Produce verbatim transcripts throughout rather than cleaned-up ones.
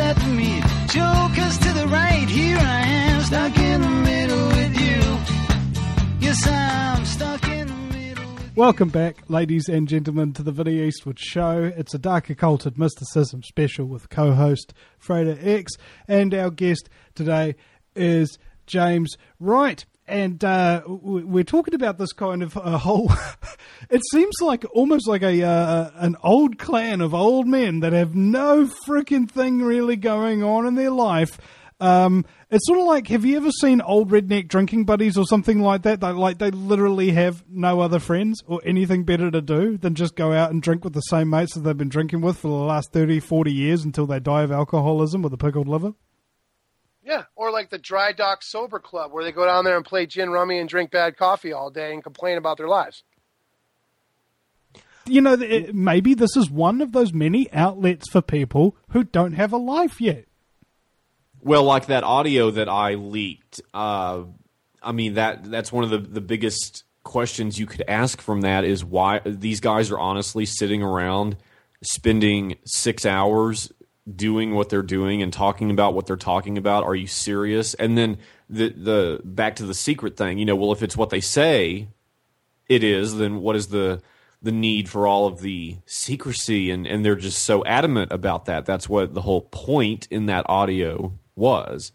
left of me. Jokers to the right, here I am, stuck in the middle with you. Yes, I'm stuck in the middle with you. Welcome back, ladies and gentlemen, to the Vinnie Eastwood Show. It's a Dark Occulted Mysticism special with co-host Frater X, and our guest today is James Wright. And uh, we're talking about this kind of a whole... it seems like almost like a uh, an old clan of old men that have no freaking thing really going on in their life. Um, it's sort of like, have you ever seen old redneck drinking buddies or something like that? They, like they literally have no other friends or anything better to do than just go out and drink with the same mates that they've been drinking with for the last thirty, forty years until they die of alcoholism with a pickled liver. Yeah, or like the Dry Dock Sober Club, where they go down there and play gin rummy and drink bad coffee all day and complain about their lives. You know, it, maybe this is one of those many outlets for people who don't have a life yet. Well, like that audio that I leaked, uh, I mean, that that's one of the, the biggest questions you could ask from that is why these guys are honestly sitting around spending six hours doing what they're doing and talking about what they're talking about. Are you serious? And then the the back to the secret thing, you know, well, if it's what they say it is, then what is the the need for all of the secrecy? And, and they're just so adamant about that. That's what the whole point in that audio was.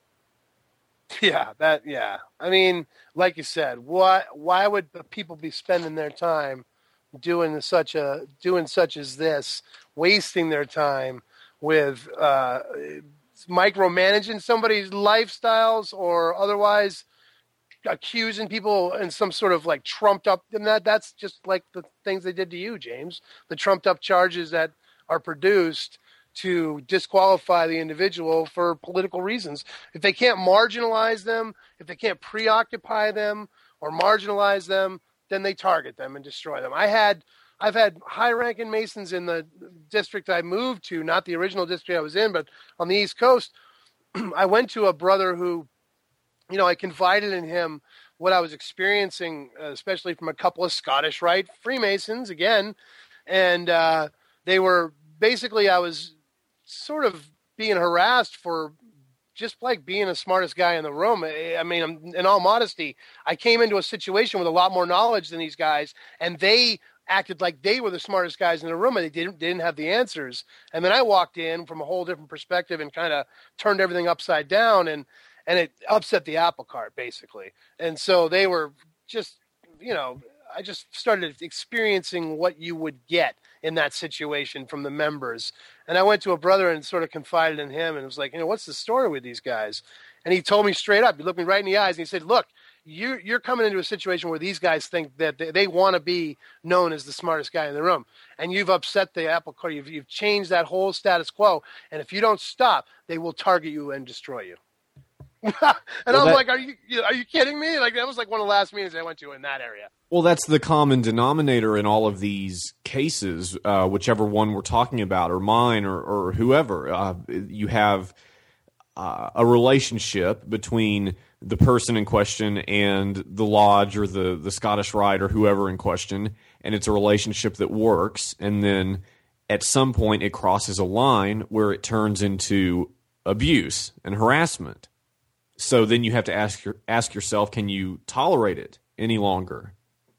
Yeah, that, yeah. I mean, like you said, why why would people be spending their time doing such a doing such as this, wasting their time with uh, micromanaging somebody's lifestyles or otherwise accusing people in some sort of like trumped up, and that that's just like the things they did to you, James, the trumped up charges that are produced to disqualify the individual for political reasons. If they can't marginalize them, if they can't preoccupy them or marginalize them, then they target them and destroy them. I had I've had high-ranking Masons in the district I moved to, not the original district I was in, but on the East Coast. I went to a brother who, you know, I confided in him what I was experiencing, uh, especially from a couple of Scottish Rite Freemasons, again. And uh, they were, basically, I was sort of being harassed for just like being the smartest guy in the room. I mean, in all modesty, I came into a situation with a lot more knowledge than these guys, and they acted like they were the smartest guys in the room, and they didn't they didn't have the answers. And then I walked in from a whole different perspective and kind of turned everything upside down, and and it upset the apple cart, basically. And so they were just, you know, I just started experiencing what you would get in that situation from the members. And I went to a brother and sort of confided in him, and was like, you know, what's the story with these guys? And he told me straight up, he looked me right in the eyes, and he said, look, you, you're coming into a situation where these guys think that they, they want to be known as the smartest guy in the room. And you've upset the apple cart. You've, you've changed that whole status quo. And if you don't stop, they will target you and destroy you. and well, I'm that, like, are you are you kidding me? Like, that was like one of the last meetings I went to in that area. Well, that's the common denominator in all of these cases, uh, whichever one we're talking about, or mine, or, or whoever. Uh, you have uh, a relationship between the person in question and the lodge or the, the Scottish Rite or whoever in question, and it's a relationship that works, and then at some point it crosses a line where it turns into abuse and harassment. So then you have to ask your, ask yourself, can you tolerate it any longer?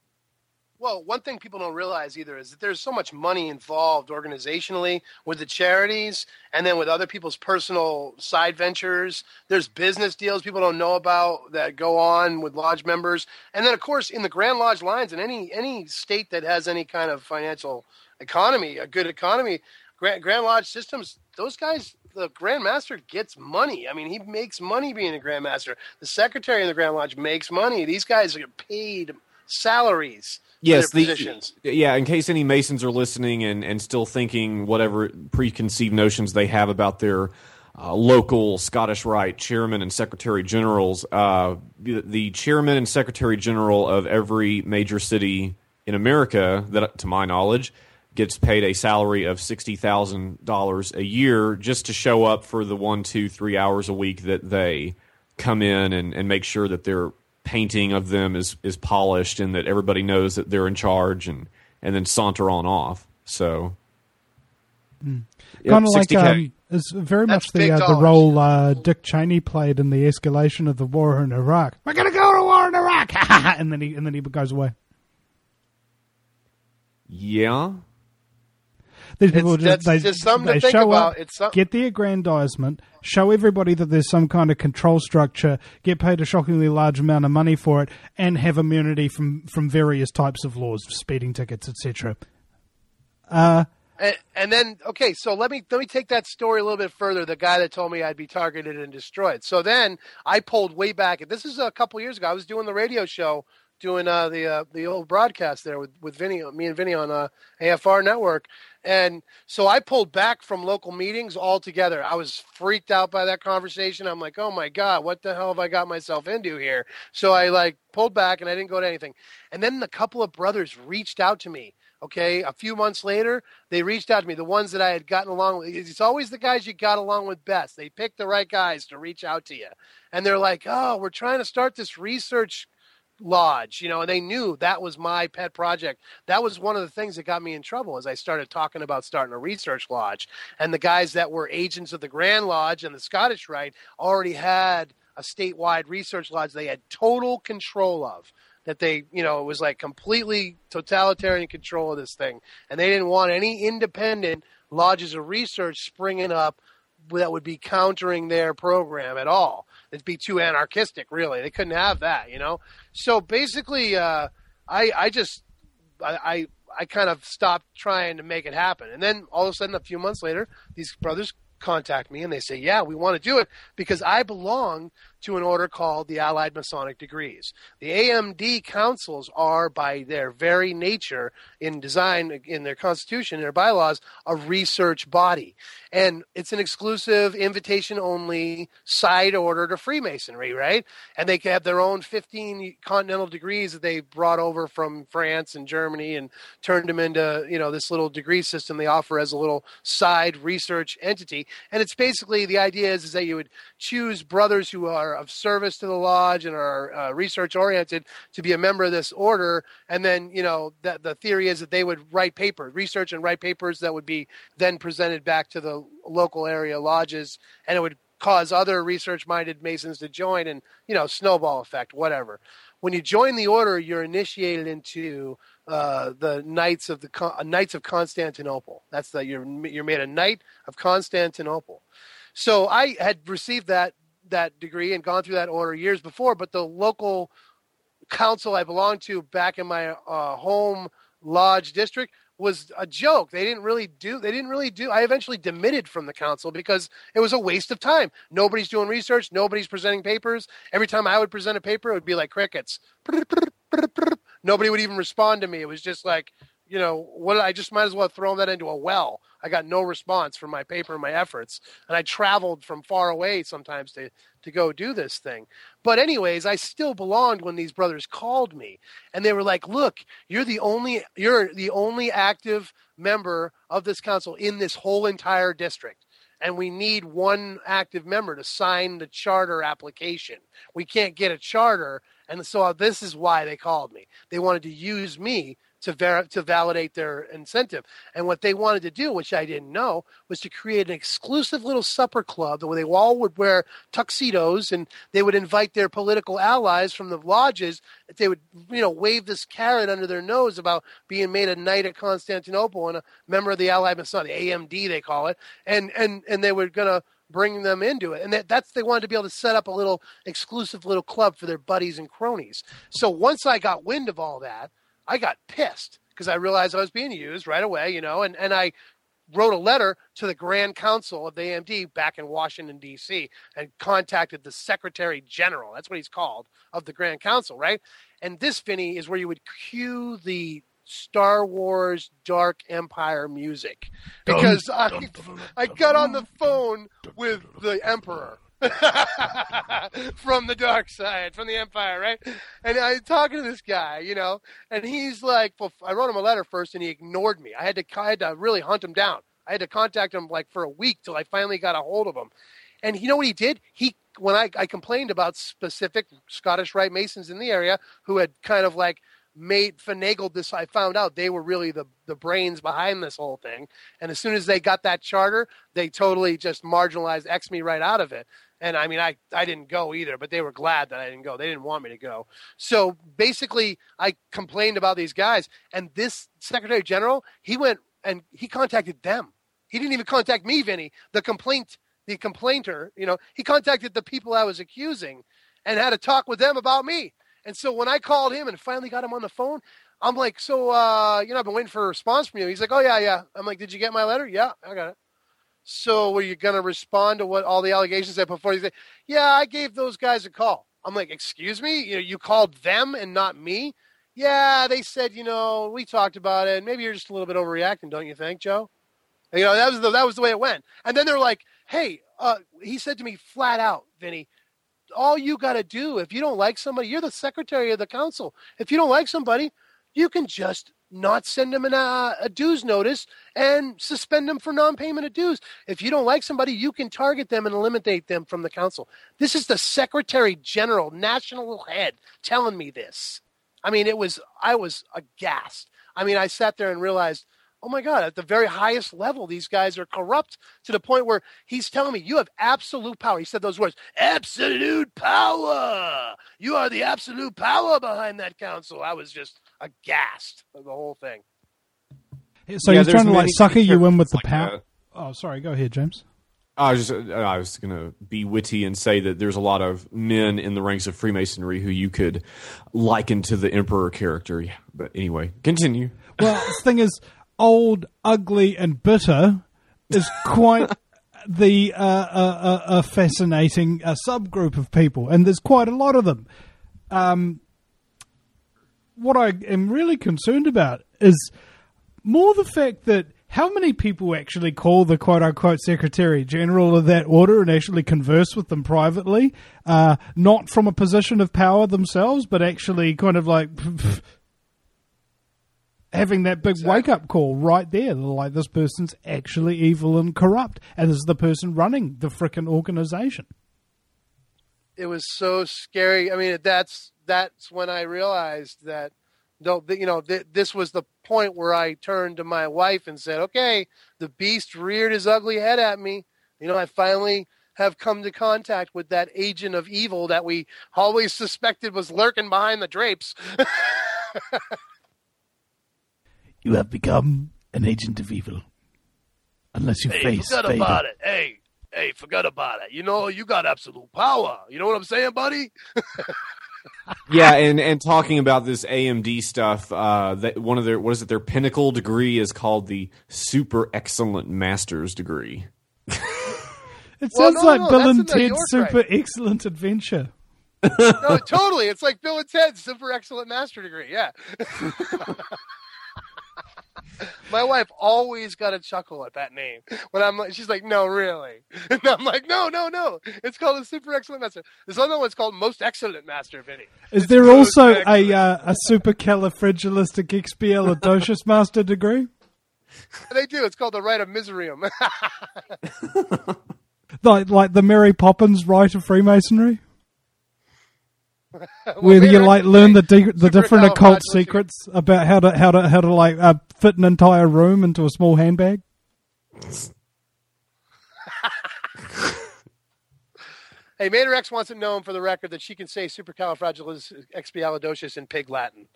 Well, one thing people don't realize either is that there's so much money involved organizationally with the charities and then with other people's personal side ventures. There's business deals people don't know about that go on with lodge members. And then, of course, in the Grand Lodge lines, in any any state that has any kind of financial economy, a good economy, Grand, Grand Lodge systems, those guys, the Grand Master gets money. I mean, he makes money being a Grand Master. The secretary in the Grand Lodge makes money. These guys get paid salaries. Yes, the, yeah, in case any Masons are listening and, and still thinking whatever preconceived notions they have about their uh, local Scottish Rite chairman and secretary generals, uh, the, the chairman and secretary general of every major city in America, that, to my knowledge, gets paid a salary of sixty thousand dollars a year just to show up for the one, two, three hours a week that they come in and, and make sure that they're painting of them is, is polished and that everybody knows that they're in charge, and, and then saunter on off. So, mm. kind of like um, It's very That's much the big uh, the dollars. role uh, Dick Cheney played in the escalation of the war in Iraq. We're going to go to war in Iraq, and then he and then he goes away. Yeah. These people It's- just, that's they, just something to they think show about. up, It's some- get the aggrandizement, show everybody that there's some kind of control structure, get paid a shockingly large amount of money for it, and have immunity from, from various types of laws, speeding tickets, et cetera. Uh, And, and then, okay, so let me let me take that story a little bit further. The guy that told me I'd be targeted and destroyed. So then I pulled way back. This is a couple years ago. I was doing the radio show, doing uh, the uh, the old broadcast there with with Vinny, me and Vinny on uh, A F R Network. And so I pulled back from local meetings altogether. I was freaked out by that conversation. I'm like, oh my God, what the hell have I got myself into here? So I like pulled back and I didn't go to anything. And then a couple of brothers reached out to me. Okay, a few months later, they reached out to me, the ones that I had gotten along with. It's always the guys you got along with best. They pick the right guys to reach out to you. And they're like, oh, we're trying to start this research lodge, you know, and they knew that was my pet project. That was one of the things that got me in trouble as I started talking about starting a research lodge. And the guys that were agents of the Grand Lodge and the Scottish Rite already had a statewide research lodge they had total control of. That they, you know, it was like completely totalitarian control of this thing. And they didn't want any independent lodges of research springing up that would be countering their program at all. It'd be too anarchistic, really. They couldn't have that, you know? So basically, uh, I, I just, I, I, I kind of stopped trying to make it happen. And then all of a sudden, a few months later, these brothers contact me and they say, yeah, we want to do it because I belong to an order called the Allied Masonic Degrees. The A M D councils are, by their very nature, in design, in their constitution, in their bylaws, a research body. And it's an exclusive, invitation-only side order to Freemasonry, right? And they have their own fifteen continental degrees that they brought over from France and Germany and turned them into, you know, this little degree system they offer as a little side research entity. And it's basically, the idea is, is that you would choose brothers who are of service to the lodge and are uh, research oriented to be a member of this order. And then, you know, that the theory is that they would write papers, research and write papers that would be then presented back to the local area lodges, and it would cause other research minded Masons to join, and, you know, snowball effect, whatever. When you join the order, you're initiated into uh, the Knights of the uh, Knights of Constantinople. That's the you're you're made a Knight of Constantinople. So I had received that that degree and gone through that order years before, but the local council I belonged to back in my uh, home lodge district was a joke. They didn't really do, they didn't really do, I eventually demitted from the council because it was a waste of time. Nobody's doing research. Nobody's presenting papers. Every time I would present a paper, it would be like crickets. Nobody would even respond to me. It was just like, you know, what, I just might as well throw that into a well. I got no response from my paper and my efforts. And I traveled from far away sometimes to, to go do this thing. But anyways, I still belonged when these brothers called me, and they were like, look, you're the only, you're the only active member of this council in this whole entire district. And we need one active member to sign the charter application. We can't get a charter. And so this is why they called me. They wanted to use me to ver- to validate their incentive. And what they wanted to do, which I didn't know, was to create an exclusive little supper club where they all would wear tuxedos, and they would invite their political allies from the lodges. They would, you know, wave this carrot under their nose about being made a knight at Constantinople and a member of the Allied Masonic, the A M D they call it, and and and they were going to bring them into it. And that, that's, they wanted to be able to set up a little exclusive little club for their buddies and cronies. So once I got wind of all that, I got pissed because I realized I was being used right away, you know, and, and I wrote a letter to the Grand Council of the A M D back in Washington, D C, and contacted the Secretary General, that's what he's called, of the Grand Council, right? And this, Vinny, is where you would cue the Star Wars Dark Empire music, because I, I got on the phone with the Emperor. From the dark side, from the Empire, right? And I'm talking to this guy, you know, and he's like, well, I wrote him a letter first, and he ignored me. I had to, I had to really hunt him down. I had to contact him like for a week till I finally got a hold of him. And you know what he did? He, when I, I complained about specific Scottish Rite Masons in the area who had kind of like made finagled this. I found out they were really the, the brains behind this whole thing. And as soon as they got that charter, they totally just marginalized X me right out of it. And I mean, I, I didn't go either, but they were glad that I didn't go. They didn't want me to go. So basically I complained about these guys, and this Secretary General, he went and he contacted them. He didn't even contact me, Vinny, the complaint, the complainter, you know, he contacted the people I was accusing and had a talk with them about me. And so when I called him and finally got him on the phone, I'm like, so, uh, you know, I've been waiting for a response from you. He's like, oh, yeah, yeah. I'm like, did you get my letter? Yeah, I got it. So were you going to respond to what all the allegations I put forward? He's like, yeah, I gave those guys a call. I'm like, excuse me? You know, you called them and not me? Yeah, they said, you know, we talked about it. Maybe you're just a little bit overreacting, don't you think, Joe? And, you know, that was the, that was the way it went. And then they're like, hey, uh, he said to me flat out, Vinny, all you got to do, if you don't like somebody, you're the secretary of the council. If you don't like somebody, you can just not send them an, uh, a dues notice and suspend them for non-payment of dues. If you don't like somebody, you can target them and eliminate them from the council. This is the Secretary General, national head, telling me this. I mean, it was, I was aghast. I mean, I sat there and realized, oh my God, at the very highest level, these guys are corrupt to the point where he's telling me, you have absolute power. He said those words, absolute power. You are the absolute power behind that council. I was just aghast of the whole thing. So Yeah, he's there's trying to like many sucker you in with the like power. that. Oh, sorry. Go ahead, James. I was just, I was going to be witty and say that there's a lot of men in the ranks of Freemasonry who you could liken to the Emperor character. Yeah, but anyway, continue. Well, the thing is, old, ugly, and bitter is quite the uh, uh, uh, a fascinating uh, subgroup of people, and there's quite a lot of them. Um, what I am really concerned about is more the fact that how many people actually call the quote-unquote Secretary General of that order and actually converse with them privately, uh, not from a position of power themselves, but actually kind of like having that big Exactly. wake-up call right there. Like, this person's actually evil and corrupt, and this is the person running the frickin' organization. It was so scary. I mean, that's that's when I realized that, no, you know, th- this was the point where I turned to my wife and said, okay, the beast reared his ugly head at me. You know, I finally have come to contact with that agent of evil that we always suspected was lurking behind the drapes. You have become an agent of evil. Unless you Hey, face forget Vader. about it. Hey, hey, forget about it. You know, you got absolute power. You know what I'm saying, buddy? Yeah, and, and talking about this A M D stuff, uh, that one of their, what is it, their pinnacle degree is called the Super Excellent Master's degree. It Well, sounds no, like no, Bill that's and in the Ted's York Super right. Excellent Adventure. No, totally. It's like Bill and Ted's Super Excellent Master degree. Yeah. My wife always got a chuckle at that name when I'm like, she's like, no, really? And I'm like, no, no, no. It's called a Super Excellent Master. This other one's called Most Excellent Master, Vinny. Is It's there most also excellent. a uh, a supercalifragilisticexpialidocious master degree? They do. It's called the Rite of Miserium. Like like the Mary Poppins rite of Freemasonry? Well, Where maybe you I like should learn say the de- the different occult supercalifragilistic- secrets about how to how to how to like uh, fit an entire room into a small handbag. Hey, Mater X wants it known for the record that she can say supercalifragilisticexpialidocious in pig Latin.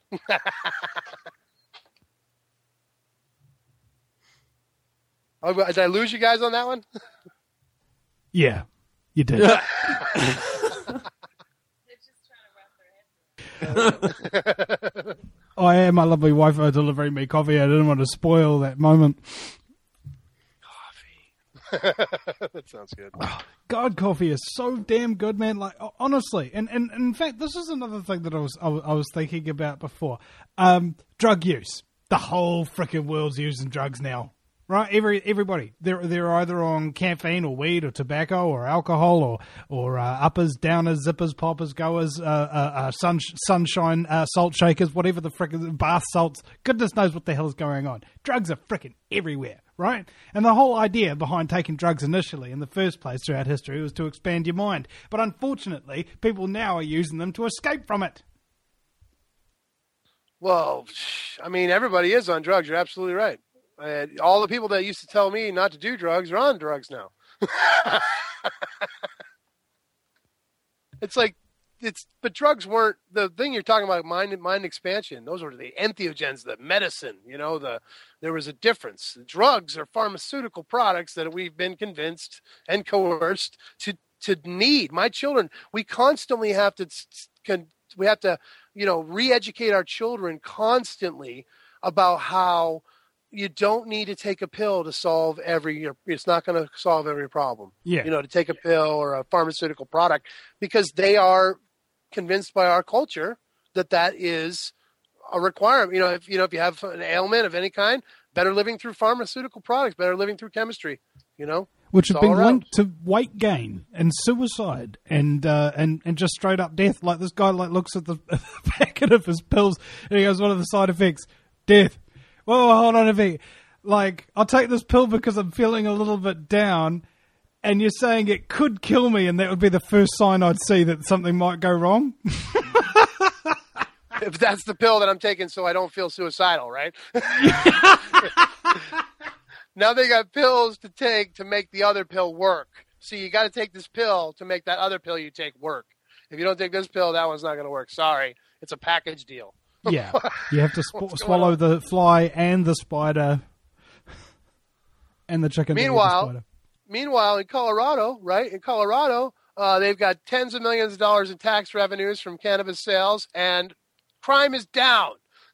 Oh, did I lose you guys on that one? Yeah, you did. I am my lovely wife are delivering me coffee. I didn't want to spoil that moment. That sounds good. God, coffee is so damn good, man. Like, honestly, and, and, and in fact, this is another thing that I was I was, I was thinking about before. Um, drug use. The whole frickin' world's using drugs now, right? Every everybody, they're they're either on caffeine or weed or tobacco or alcohol or or uh, uppers, downers, zippers, poppers, goers, uh, uh, uh, sun, sunshine, uh, salt shakers, whatever the frickin' bath salts. Goodness knows what the hell is going on. Drugs are frickin' everywhere. Right? And the whole idea behind taking drugs initially in the first place throughout history was to expand your mind. But unfortunately, people now are using them to escape from it. Well, I mean, everybody is on drugs. You're absolutely right. Uh, all the people that used to tell me not to do drugs are on drugs now. It's like, it's, but drugs weren't the thing you're talking about. Mind, mind expansion. Those were the entheogens, the medicine. You know, the there was a difference. Drugs are pharmaceutical products that we've been convinced and coerced to to need. My children, we constantly have to we have to, you know, re-educate our children constantly about how you don't need to take a pill to solve every, it's not going to solve every problem. Yeah. You know, to take a pill or a pharmaceutical product, because they are convinced by our culture that that is a requirement. You know, if, you know, if you have an ailment of any kind, better living through pharmaceutical products, better living through chemistry, you know. Which It's have been all around. linked to weight gain and suicide and uh, and and just straight up death. Like this guy, like looks at the packet of his pills and he goes, "What are the side effects? Death." Whoa, hold on a bit. Like, I'll take this pill because I'm feeling a little bit down, and you're saying it could kill me, and that would be the first sign I'd see that something might go wrong. If that's the pill that I'm taking so I don't feel suicidal, right? Now they got pills to take to make the other pill work. So you got to take this pill to make that other pill you take work. If you don't take this pill, that one's not going to work. Sorry. It's a package deal. Yeah, you have to sw- What's going swallow on? the fly and the spider and the chicken. to eat the Meanwhile, spider. Meanwhile, in Colorado, right, in Colorado, uh, they've got tens of millions of dollars in tax revenues from cannabis sales, and crime is down.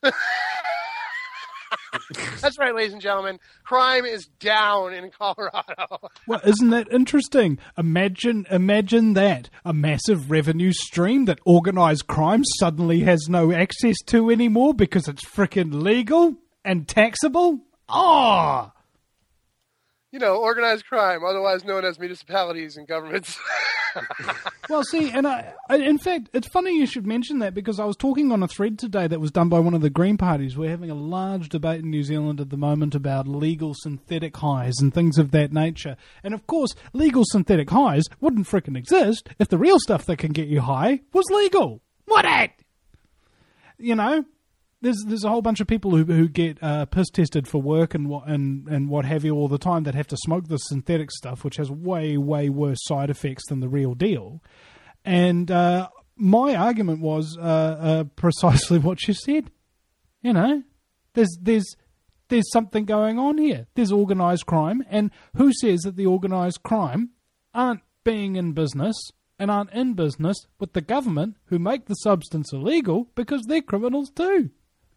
That's right, ladies and gentlemen. Crime is down in Colorado. Well, isn't that interesting? Imagine, imagine that a massive revenue stream that organized crime suddenly has no access to anymore because it's frickin' legal and taxable. Oh, You know, organized crime, otherwise known as municipalities and governments. well, see, and I, I, in fact, it's funny you should mention that because I was talking on a thread today that was done by one of the Green parties. We're having a large debate in New Zealand at the moment about legal synthetic highs and things of that nature. And of course, legal synthetic highs wouldn't frickin' exist if the real stuff that can get you high was legal. What at? You know? There's there's a whole bunch of people who who get uh, piss tested for work and what and, and what have you all the time that have to smoke the synthetic stuff, which has way way worse side effects than the real deal. And uh, my argument was uh, uh, precisely what you said. You know, there's there's there's something going on here. There's organised crime, and who says that the organised crime aren't being in business and aren't in business with the government who make the substance illegal because they're criminals too.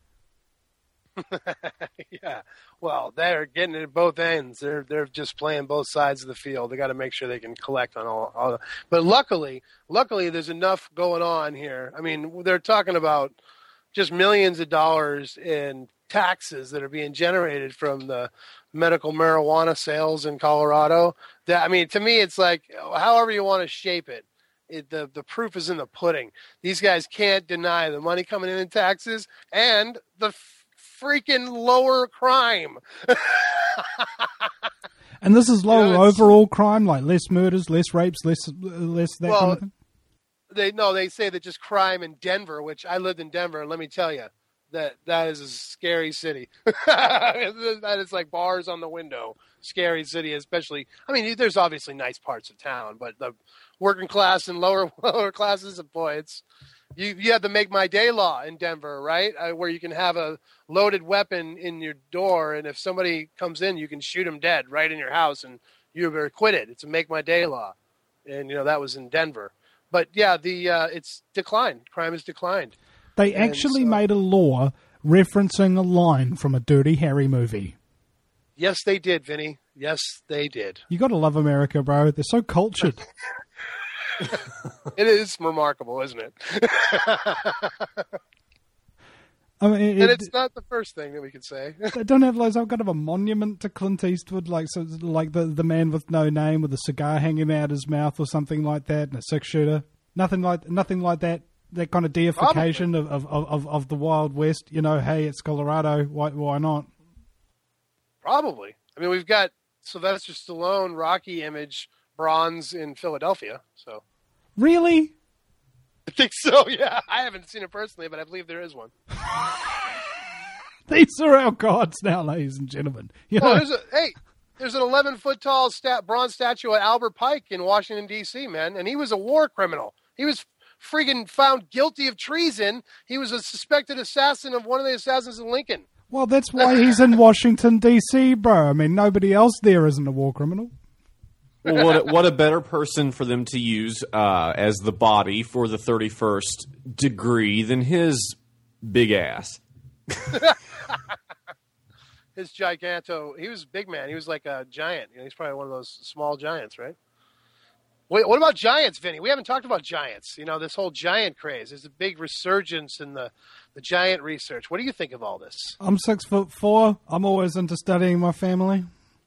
Yeah, well, they're getting it at both ends. They're they're just playing both sides of the field. They got to make sure they can collect on all. all but luckily, luckily, there's enough going on here. I mean, they're talking about just millions of dollars in taxes that are being generated from the medical marijuana sales in Colorado. That, I mean, to me, it's like however you want to shape it. It, the the proof is in the pudding. These guys can't deny the money coming in in taxes and the freaking lower crime. And this is lower You know, it's- overall crime, like less murders, less rapes, less less that Well, kind of thing. They no, they say that just crime in Denver, which I lived in Denver, and let me tell you, that that is a scary city. That is like bars on the window, scary city, especially. I mean, there's obviously nice parts of town, but the working class and lower lower classes, boy, it's you. You have the make my day law in Denver, right? Uh, where you can have a loaded weapon in your door, and if somebody comes in, you can shoot them dead right in your house, and you're acquitted. It's a make my day law, and you know that was in Denver. But yeah, the uh, it's declined. Crime has declined. They and actually so- made a law referencing a line from a Dirty Harry movie. Yes, they did, Vinny. Yes, they did. You got to love America, bro. They're so cultured. It is remarkable, isn't it? I mean, it, And it's not the first thing that we could say. they don't have like some kind of a monument to Clint Eastwood, like so, like the the man with no name with a cigar hanging out his mouth or something like that, and a six shooter. Nothing like nothing like that. That kind of deification of, of, of, of the Wild West. You know, hey, it's Colorado. Why why not? Probably. I mean, we've got Sylvester Stallone, Rocky image, bronze in Philadelphia. So Really? I think so. Yeah, I haven't seen it personally, but I believe there is one. These are our gods now, ladies and gentlemen. You Oh, know, there's a, hey, there's an eleven foot tall stat, bronze statue of Albert Pike in Washington, D C, man. And he was a war criminal. He was friggin' found guilty of treason. He was a suspected assassin of one of the assassins of Lincoln. well, that's why he's in Washington, D C, bro. I mean, nobody else there isn't a war criminal. Well, what a, what a better person for them to use uh, as the body for the thirty-first degree than his big ass. His giganto, he was a big man. He was like a giant. You know, he's probably one of those small giants, right? Wait, what about giants, Vinny? We haven't talked about giants. You know, this whole giant craze. There's a big resurgence in the, the giant research. What do you think of all this? I'm six foot four. I'm always into studying my family.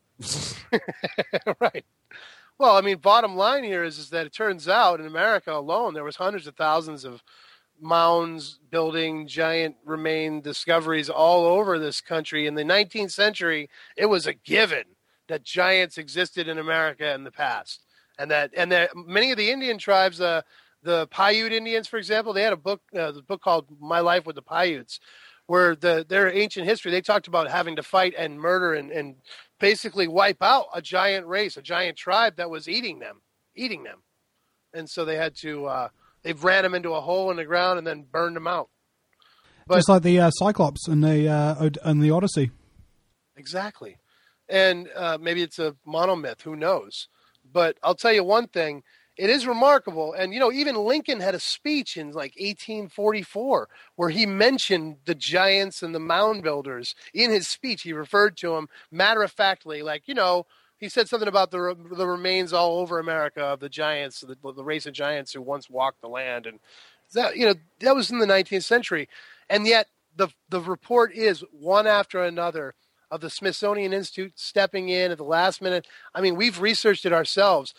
Right. Well, I mean, bottom line here is, is that it turns out in America alone, there was hundreds of thousands of mounds, building, giant remain discoveries all over this country. In the nineteenth century, it was a given that giants existed in America in the past. And that, and that many of the Indian tribes, uh, the Paiute Indians, for example, they had a book, uh, the book called My Life with the Paiutes, where the their ancient history, they talked about having to fight and murder and, and basically wipe out a giant race, a giant tribe that was eating them, eating them. And so they had to, uh, they ran them into a hole in the ground and then burned them out. But, Just like the uh, Cyclops in the uh, Od- in the Odyssey. Exactly. And uh, maybe it's a monomyth, who knows? But I'll tell you one thing, it is remarkable. And, you know, even Lincoln had a speech in like eighteen forty-four where he mentioned the giants and the mound builders in his speech. He referred to them matter-of-factly, like, you know, he said something about the the remains all over America of the giants, the, the race of giants who once walked the land. And that, you know, that was in the nineteenth century. And yet the the report is one after another of the Smithsonian Institute stepping in at the last minute. I mean, we've researched it ourselves.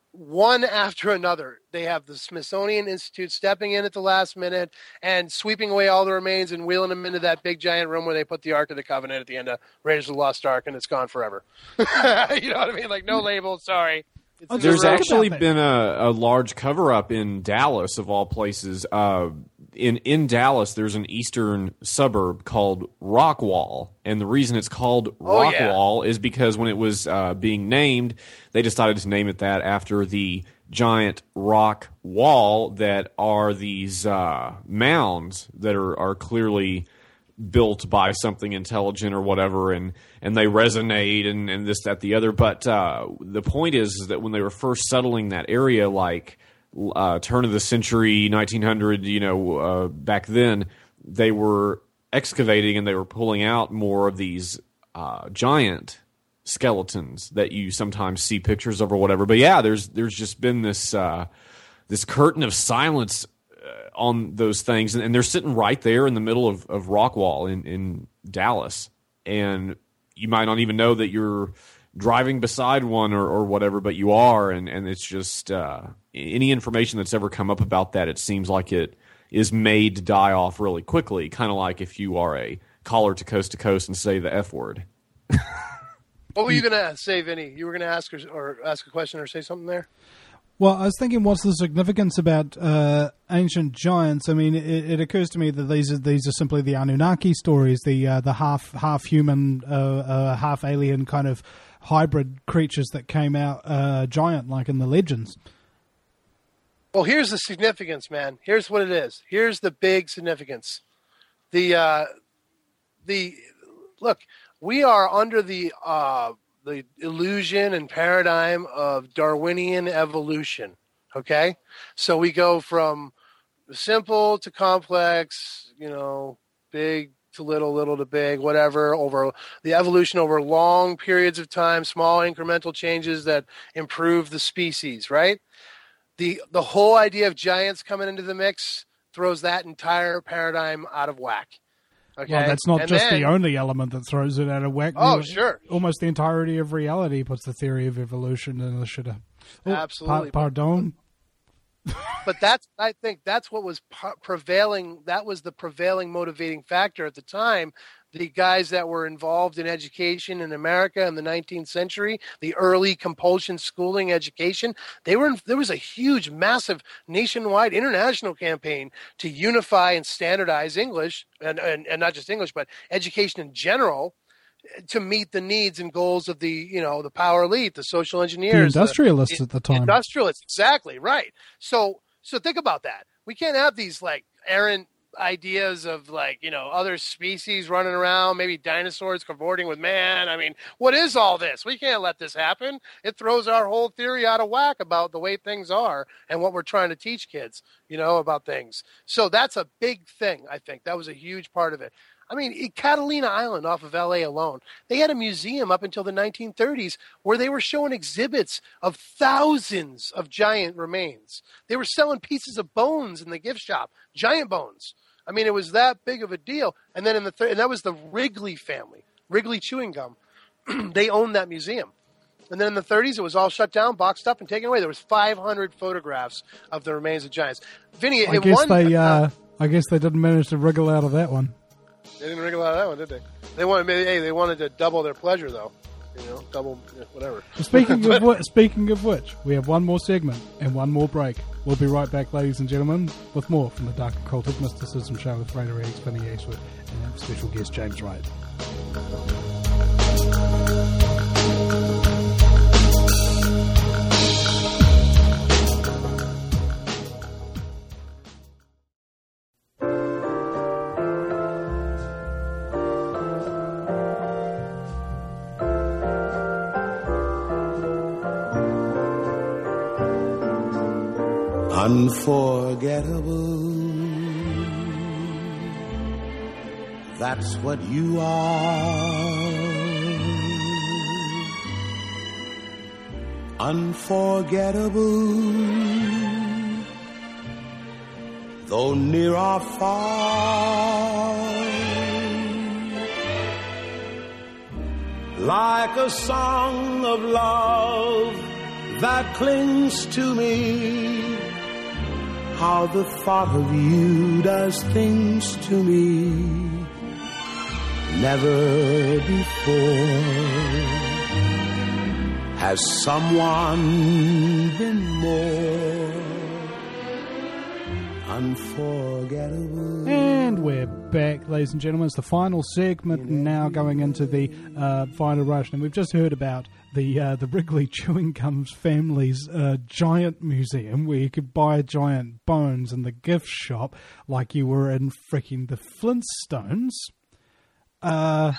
One after another, they have the Smithsonian Institute stepping in at the last minute and sweeping away all the remains and wheeling them into that big giant room where they put the Ark of the Covenant at the end of Raiders of the Lost Ark, and it's gone forever. You know what I mean? Like, no label, sorry. It's in There's the room. actually about that. been a, a large cover-up in Dallas, of all places. Uh, in in Dallas, there's an eastern suburb called Rockwall, and the reason it's called Oh, yeah. Rockwall is because when it was uh, being named, they decided to name it that after the giant rock wall that are these uh, mounds that are, are clearly built by something intelligent or whatever, and, and they resonate and, and this, that, the other. But uh, the point is, is that when they were first settling that area, like uh, turn of the century, nineteen hundred, you know, uh, back then, they were excavating and they were pulling out more of these uh, giant skeletons that you sometimes see pictures of or whatever. But yeah, there's there's just been this uh, this curtain of silence on those things, and they're sitting right there in the middle of, of Rockwall in, in Dallas, and you might not even know that you're driving beside one or, or whatever, but you are, and, and it's just uh, any information that's ever come up about that, it seems like it is made to die off really quickly, kind of like if you are a caller to Coast to Coast and say the F word. What were you going to say, Vinny? You were going to ask or, or ask a question or say something there? Well, I was thinking, what's the significance about uh, ancient giants? I mean, it, it occurs to me that these are these are simply the Anunnaki stories, the uh, the half half human, uh, uh, half alien kind of hybrid creatures that came out uh, giant, like in the legends. Well, here's the significance, man. Here's what it is. Here's the big significance. The uh, the look, we are under the uh, the illusion and paradigm of Darwinian evolution. Okay, so we go from simple to complex, you know, big to little, little to big, whatever, over the evolution over long periods of time, small incremental changes that improve the species, right? The the whole idea of giants coming into the mix throws that entire paradigm out of whack. Okay? Well, that's not And just then- the only element that throws it out of whack. Oh, You- sure. Almost the entirety of reality puts the theory of evolution in the shitter. Oh, Absolutely. pa- pardon? But that's, I think that's what was pa- prevailing. That was the prevailing motivating factor at the time the guys that were involved in education in America in the nineteenth century, the early compulsion schooling education, they were in, there was a huge, massive nationwide international campaign to unify and standardize English, and, and, and not just English, but education in general, to meet the needs and goals of the, you know, the power elite, the social engineers, the industrialists the, at the time. Industrialists, exactly, right. So, so think about that. We can't have these like errant ideas of like, you know, other species running around, maybe dinosaurs cavorting with man. I mean, what is all this? We can't let this happen. It throws our whole theory out of whack about the way things are and what we're trying to teach kids, you know, about things. So that's a big thing, I think. That was a huge part of it. I mean, in Catalina Island off of L A alone, they had a museum up until the nineteen thirties where they were showing exhibits of thousands of giant remains. They were selling pieces of bones in the gift shop, giant bones. I mean, it was that big of a deal. And then in the th- and that was the Wrigley family, Wrigley Chewing Gum. They owned that museum. And then in the thirties, it was all shut down, boxed up, and taken away. There was five hundred photographs of the remains of giants. Vinny, I it guess won, they, uh, uh, I guess they didn't manage to wriggle out of that one. They didn't wriggle out of that one, did they? They wanted, hey, they wanted to double their pleasure, though. You know, double, whatever. Speaking of which, speaking of which, we have one more segment and one more break. We'll be right back, ladies and gentlemen, with more from the Dark Occulted Mysticism Show with Frater X, Vinny Eastwood, and special guest James Wright. Unforgettable, that's what you are. Unforgettable, though near or far. Like a song of love that clings to me, how the thought of you does things to me. Never before has someone been more unforgettable. And we're back, ladies and gentlemen. It's the final segment, now going into the uh, final rush. And we've just heard about the uh, the Wrigley Chewing Gums family's uh, giant museum where you could buy giant bones in the gift shop like you were in freaking the Flintstones. Uh,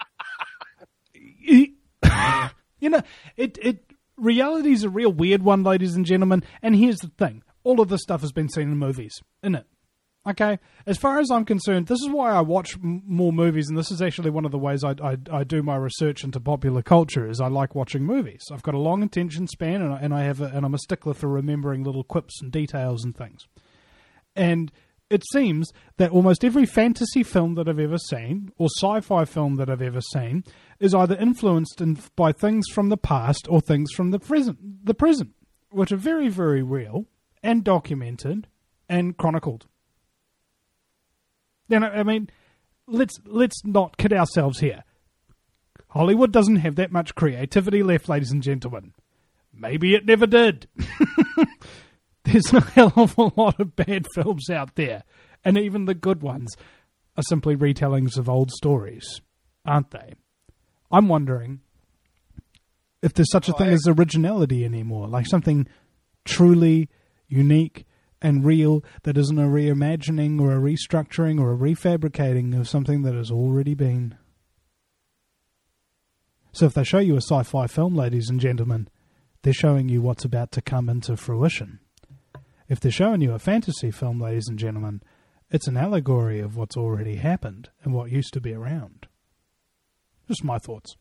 you know, it it reality's a real weird one, ladies and gentlemen. And here's the thing: all of this stuff has been seen in movies, isn't it? Okay, as far as I'm concerned, this is why I watch m- more movies, and this is actually one of the ways I, I, I do my research into popular culture. Is I like watching movies. I've got a long attention span, and I, and I have a, and I'm a stickler for remembering little quips and details and things. And it seems that almost every fantasy film that I've ever seen, or sci-fi film that I've ever seen, is either influenced in, by things from the past or things from the present, the present, which are very, very real and documented and chronicled. You know, I mean, let's let's not kid ourselves here. Hollywood doesn't have that much creativity left, ladies and gentlemen. Maybe it never did. There's a hell of a lot of bad films out there, and even the good ones are simply retellings of old stories, aren't they? I'm wondering if there's such a Oh, thing I- as originality anymore, like something truly unique and real that isn't a reimagining or a restructuring or a refabricating of something that has already been. So if they show you a sci-fi film, ladies and gentlemen, they're showing you what's about to come into fruition. If they're showing you a fantasy film, ladies and gentlemen, it's an allegory of what's already happened and what used to be around. Just my thoughts.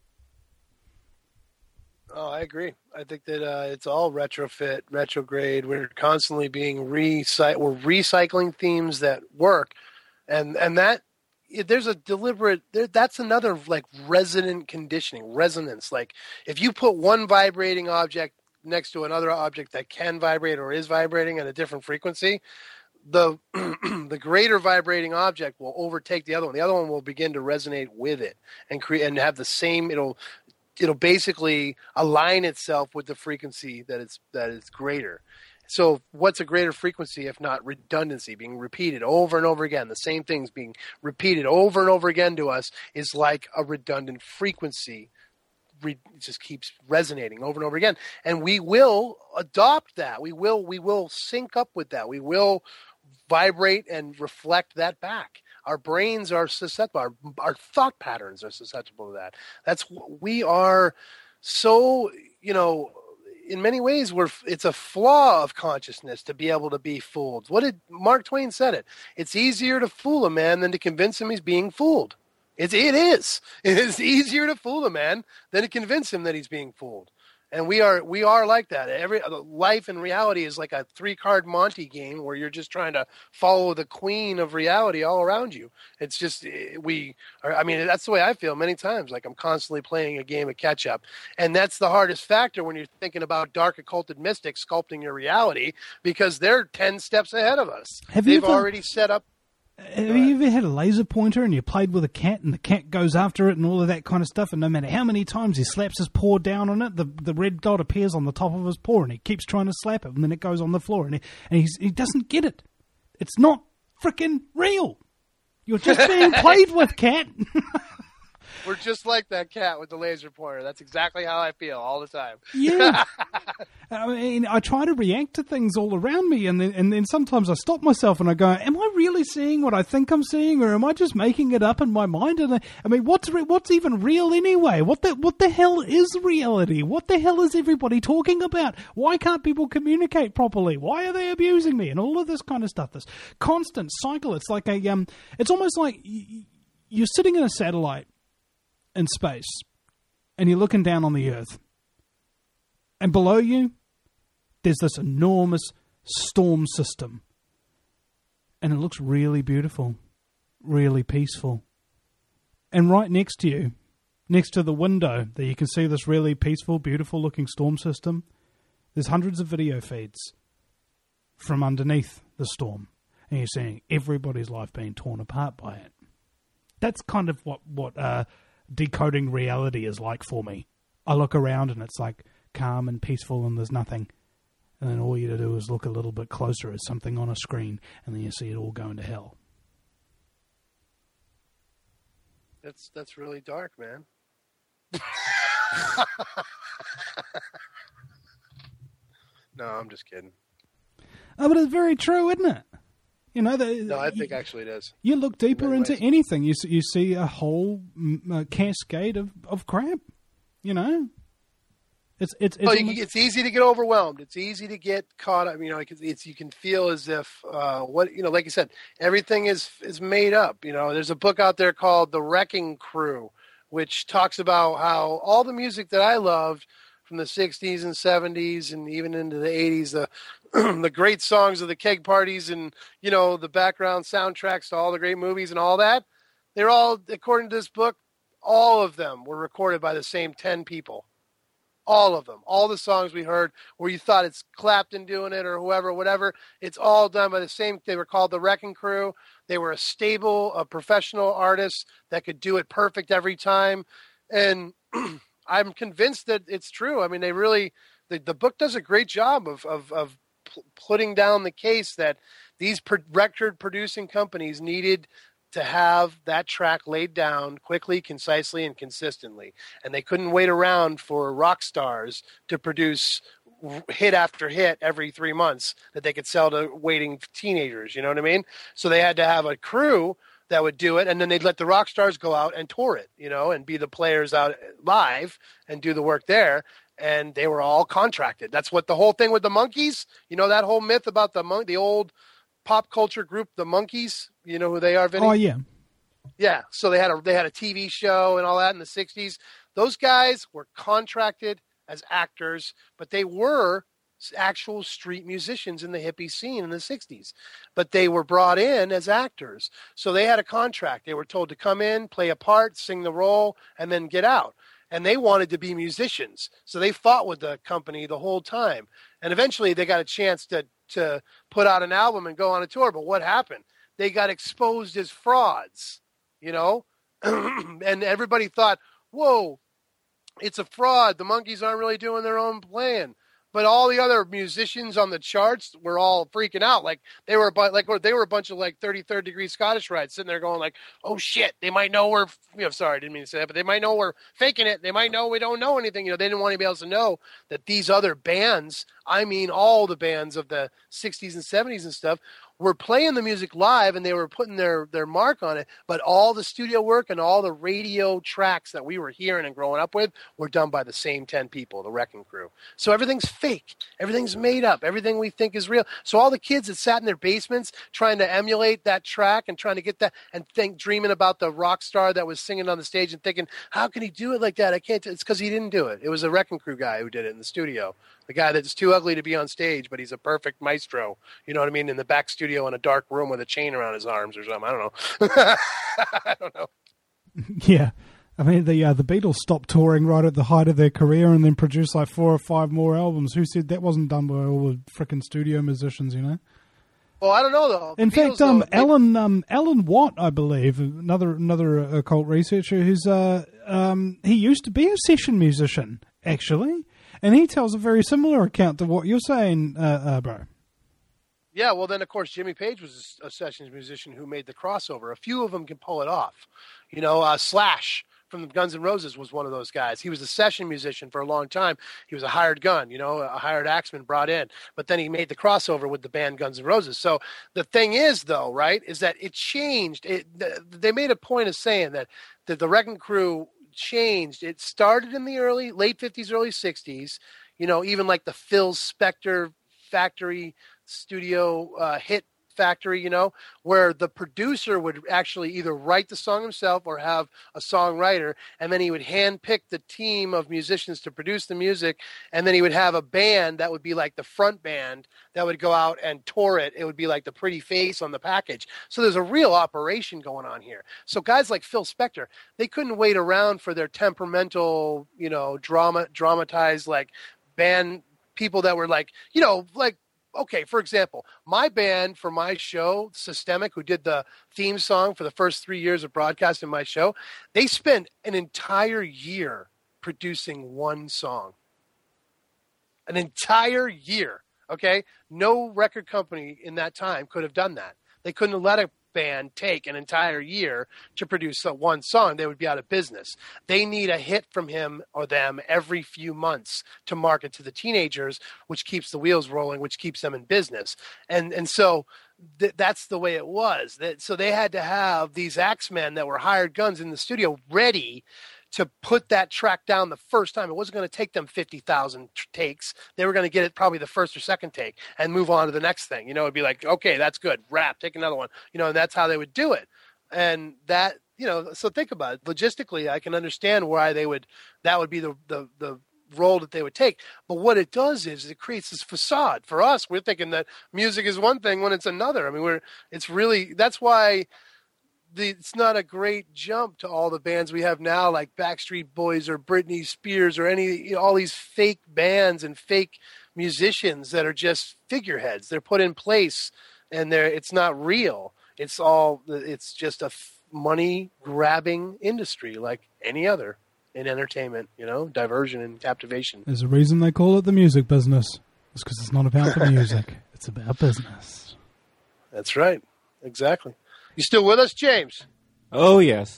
Oh, I agree. I think that uh, it's all retrofit, retrograde. We're constantly being recy- We're recycling themes that work, and and that there's a deliberate. There, that's another like resonant conditioning, resonance. Like if you put one vibrating object next to another object that can vibrate or is vibrating at a different frequency, the the greater vibrating object will overtake the other one. The other one will begin to resonate with it and create and have the same. It'll it'll basically align itself with the frequency that it's that is greater. So what's a greater frequency if not redundancy, being repeated over and over again? The same things being repeated over and over again to us is like a redundant frequency. Re- just keeps resonating over and over again. And we will adopt that. We will we will sync up with that. We will vibrate and reflect that back. Our brains are susceptible. Our, our thought patterns are susceptible to that. That's we are so, you know, in many ways we're it's a flaw of consciousness to be able to be fooled. What did Mark Twain said it? It's easier to fool a man than to convince him he's being fooled. It's it is. It is easier to fool a man than to convince him that he's being fooled. And we are we are like that. Every life and reality is like a three-card Monte game where you're just trying to follow the queen of reality all around you. It's just we are, I mean, that's the way I feel many times. Like I'm constantly playing a game of catch-up. And that's the hardest factor when you're thinking about dark occulted mystics sculpting your reality, because they're ten steps ahead of us. Have you They've ever- already set up. Have you ever had a laser pointer and you played with a cat and the cat goes after it and all of that kind of stuff, and no matter how many times he slaps his paw down on it, the the red dot appears on the top of his paw and he keeps trying to slap it and then it goes on the floor and he, and he's, he doesn't get it. It's not frickin' real. You're just being played with, cat. We're just like that cat with the laser pointer. That's exactly how I feel all the time. Yeah. I mean, I try to react to things all around me, and then, and then sometimes I stop myself and I go, am I really seeing what I think I'm seeing, or am I just making it up in my mind? And I, I mean, what's re- what's even real anyway? What the, what the hell is reality? What the hell is everybody talking about? Why can't people communicate properly? Why are they abusing me? And all of this kind of stuff, this constant cycle. It's like a, um, it's almost like y- you're sitting in a satellite in space, and you're looking down on the Earth, and below you, there's this enormous storm system, and it looks really beautiful, really peaceful. And right next to you, next to the window that you can see this really peaceful, beautiful-looking storm system, there's hundreds of video feeds from underneath the storm, and you're seeing everybody's life being torn apart by it. That's kind of what what uh, decoding reality is like for me. I look around and it's like calm and peaceful and there's nothing. And then all you do is look a little bit closer at something on a screen and then you see it all going to hell. That's that's really dark, man. No, I'm just kidding. Oh, but it's very true, isn't it? You know, the, No, I think actually it is. you look deeper many into ways. anything, you see, you see a whole mm, uh, cascade of, of crap. You know, it's it's it's, Oh, you, almost- it's easy to get overwhelmed. It's easy to get caught up. You know, it's, it's you can feel as if uh, what you know, like you said, everything is is made up. You know, there's a book out there called The Wrecking Crew, which talks about how all the music that I loved from the sixties and seventies and even into the eighties, the the great songs of the keg parties and, you know, the background soundtracks to all the great movies and all that, they're all, according to this book, all of them were recorded by the same ten people. All of them. All the songs we heard where you thought it's Clapton doing it or whoever, whatever, it's all done by the same, they were called the Wrecking Crew. They were a stable, a professional artists that could do it perfect every time. And I'm convinced that it's true. I mean, they really, the, the book does a great job of, of, of p- putting down the case that these pro- record producing companies needed to have that track laid down quickly, concisely, and consistently. And they couldn't wait around for rock stars to produce hit after hit every three months that they could sell to waiting teenagers. You know what I mean? So they had to have a crew that would do it, and then they'd let the rock stars go out and tour it, you know, and be the players out live and do the work there. And they were all contracted. That's what the whole thing with the Monkees, you know, that whole myth about the mon- the old pop culture group, the Monkees, you know who they are, Vinny? oh yeah, Yeah. So they had a they had a T V show and all that in the sixties. Those guys were contracted as actors, but they were actual street musicians in the hippie scene in the sixties, but they were brought in as actors. So they had a contract. They were told to come in, play a part, sing the role, and then get out. And they wanted to be musicians. So they fought with the company the whole time. And eventually they got a chance to to put out an album and go on a tour. But what happened? They got exposed as frauds, you know, and everybody thought, whoa, it's a fraud. The Monkees aren't really doing their own playing. But all the other musicians on the charts were all freaking out. Like they were, but like they were a bunch of like thirty-third degree Scottish rides sitting there going like, "Oh shit, they might know we're." You know, sorry, I didn't mean to say that, but they might know we're faking it. They might know we don't know anything. You know, they didn't want anybody else to know that these other bands. I mean, all the bands of the sixties and seventies and stuff were playing the music live, and they were putting their their mark on it. But all the studio work and all the radio tracks that we were hearing and growing up with were done by the same ten people, the Wrecking Crew. So everything's fake. Everything's made up. Everything we think is real. So all the kids that sat in their basements trying to emulate that track and trying to get that and think, dreaming about the rock star that was singing on the stage and thinking, how can he do it like that? I can't. It's because he didn't do it. It was a Wrecking Crew guy who did it in the studio. The guy that's too ugly to be on stage, but he's a perfect maestro. You know what I mean? In the back studio in a dark room with a chain around his arms or something. I don't know. I don't know. Yeah. I mean, the uh, the Beatles stopped touring right at the height of their career and then produced like four or five more albums. Who said that wasn't done by all the frickin' studio musicians, you know? Well, I don't know, though. In The fact, Beatles, um, though, they- Alan um, Alan Watt, I believe, another another occult researcher, who's uh, um, he used to be a session musician, actually. And he tells a very similar account to what you're saying, uh, uh, bro. Yeah, well, then, of course, Jimmy Page was a sessions musician who made the crossover. A few of them can pull it off. You know, uh, Slash from the Guns N' Roses was one of those guys. He was a session musician for a long time. He was a hired gun, you know, a hired axeman brought in. But then he made the crossover with the band Guns N' Roses. So the thing is, though, right, is that it changed. It, they made a point of saying that, that the Wrecking Crew changed. It started in the early late fifties, early sixties, you know, even like the Phil Spector factory studio uh, hit factory, you know, where the producer would actually either write the song himself or have a songwriter, and then he would handpick the team of musicians to produce the music, and then he would have a band that would be like the front band that would go out and tour it. It would be like the pretty face on the package. So there's a real operation going on here. So guys like Phil Spector, they couldn't wait around for their temperamental, you know, drama, dramatized like band people that were like, you know, like, okay, for example, my band for my show, Systemic, who did the theme song for the first three years of broadcasting my show, they spent an entire year producing one song. An entire year, okay? No record company in that time could have done that. They couldn't have let a band take an entire year to produce one song. They would be out of business. They need a hit from him or them every few months to market to the teenagers, which keeps the wheels rolling, which keeps them in business. And and so th- that's the way it was. That, so they had to have these axemen that were hired guns in the studio ready to put that track down the first time. It wasn't going to take them fifty thousand t- takes. They were going to get it probably the first or second take and move on to the next thing. You know, it'd be like, okay, that's good. Wrap, take another one. You know, and that's how they would do it. And that, you know, so think about it. Logistically, I can understand why they would, that would be the, the, the role that they would take. But what it does is it creates this facade. For us, we're thinking that music is one thing when it's another. I mean, we're, it's really, that's why The, it's not a great jump to all the bands we have now, like Backstreet Boys or Britney Spears or any, you know, all these fake bands and fake musicians that are just figureheads. They're put in place, and they're it's not real. It's all it's just a f- money grabbing industry like any other in entertainment. You know, diversion and captivation. There's a reason they call it the music business. It's because it's not about the music. It's about business. That's right. Exactly. You still with us, James? Oh, yes.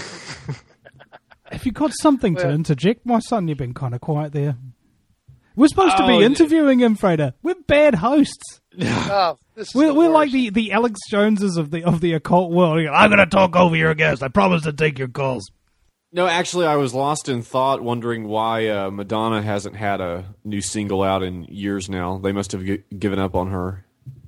Have you got something to Well- interject? My son, you've been kind of quiet there. We're supposed to Oh, be yeah. interviewing him, Frater. We're bad hosts. Oh, this is We're, the we're like worst. the, the Alex Joneses of the of the occult world. I'm going to talk over your guest. I promise to take your calls. No, actually, I was lost in thought, wondering why uh, Madonna hasn't had a new single out in years now. They must have g- given up on her.